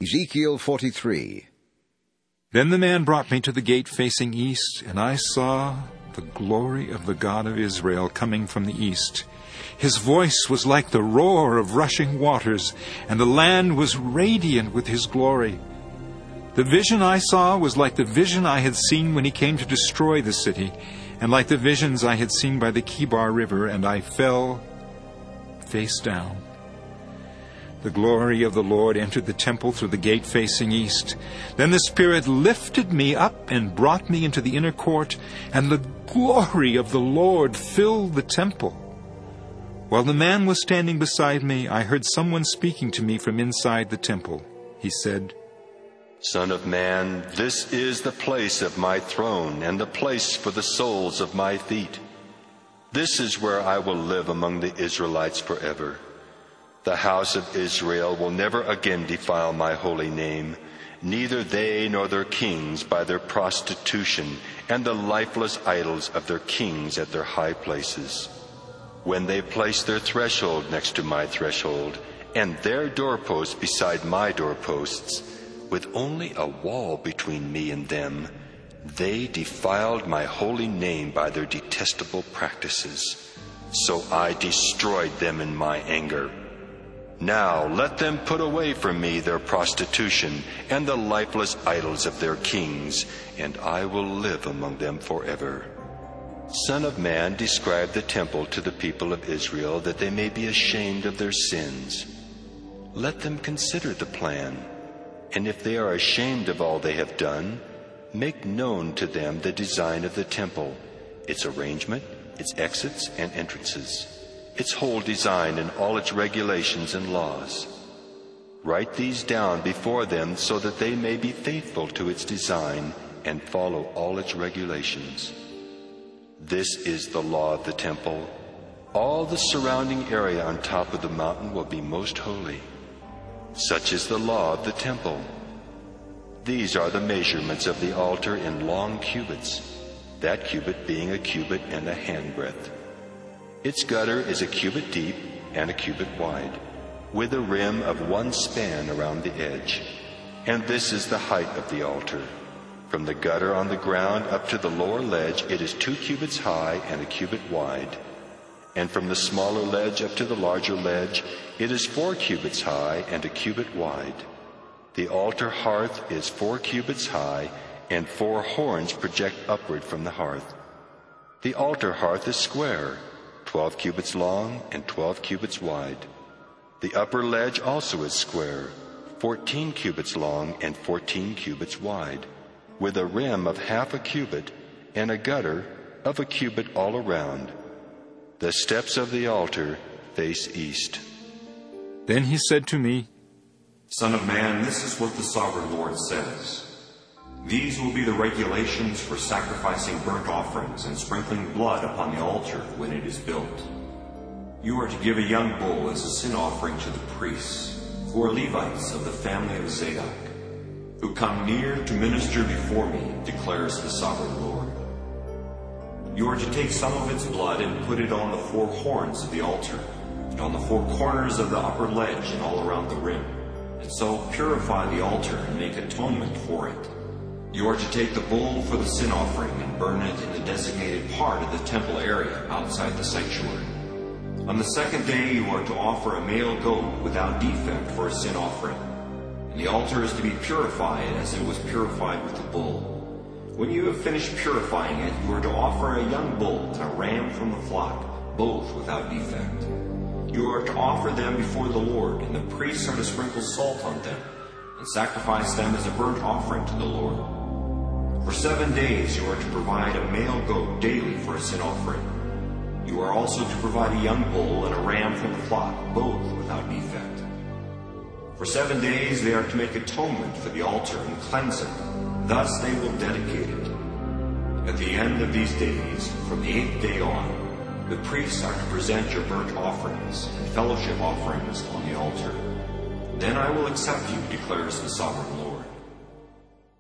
Ezekiel 43. Then the man brought me to the gate facing east, and I saw the glory of the God of Israel coming from the east. His voice was like the roar of rushing waters, and the land was radiant with his glory. The vision I saw was like the vision I had seen when he came to destroy the city, and like the visions I had seen by the Kibar River, and I fell face down. The glory of the Lord entered the temple through the gate facing east. Then the Spirit lifted me up and brought me into the inner court, and the glory of the Lord filled the temple. While the man was standing beside me, I heard someone speaking to me from inside the temple. He said, Son of man, this is the place of my throne and the place for the soles of my feet. This is where I will live among the Israelites forever. The house of Israel will never again defile my holy name, neither they nor their kings by their prostitution and the lifeless idols of their kings at their high places. When they place their threshold next to my threshold and their doorposts beside my doorposts, with only a wall between me and them, they defiled my holy name by their detestable practices. So I destroyed them in my anger. Now let them put away from me their prostitution and the lifeless idols of their kings, and I will live among them forever. Son of man, describe the temple to the people of Israel, that they may be ashamed of their sins. Let them consider the plan, and if they are ashamed of all they have done, make known to them the design of the temple, its arrangement, its exits and entrances, its whole design and all its regulations and laws. Write these down before them so that they may be faithful to its design and follow all its regulations. This is the law of the temple. All the surrounding area on top of the mountain will be most holy. Such is the law of the temple. These are the measurements of the altar in long cubits, that cubit being a cubit and a handbreadth. Its gutter is a cubit deep and a cubit wide, with a rim of 1 span around the edge. And this is the height of the altar. From the gutter on the ground up to the lower ledge, it is 2 cubits high and a cubit wide. And from the smaller ledge up to the larger ledge, it is 4 cubits high and a cubit wide. The altar hearth is 4 cubits high, and 4 horns project upward from the hearth. The altar hearth is square, 12 cubits long and 12 cubits wide. The upper ledge also is square, 14 cubits long and 14 cubits wide, with a rim of half a cubit and a gutter of a cubit all around. The steps of the altar face east. Then he said to me, Son of man, this is what the sovereign Lord says. These will be the regulations for sacrificing burnt offerings and sprinkling blood upon the altar when it is built. You are to give a young bull as a sin offering to the priests, who are Levites of the family of Zadok, who come near to minister before me, declares the sovereign Lord. You are to take some of its blood and put it on the 4 horns of the altar, and on the 4 corners of the upper ledge and all around the rim, and so purify the altar and make atonement for it. You are to take the bull for the sin offering and burn it in the designated part of the temple area outside the sanctuary. On the 2nd day you are to offer a male goat without defect for a sin offering, and the altar is to be purified as it was purified with the bull. When you have finished purifying it, you are to offer a young bull and a ram from the flock, both without defect. You are to offer them before the Lord, and the priests are to sprinkle salt on them and sacrifice them as a burnt offering to the Lord. For 7 days you are to provide a male goat daily for a sin offering. You are also to provide a young bull and a ram from the flock, both without defect. For 7 days they are to make atonement for the altar and cleanse it. Thus they will dedicate it. At the end of these days, from the 8th day on, the priests are to present your burnt offerings and fellowship offerings on the altar. Then I will accept you, declares the sovereign Lord.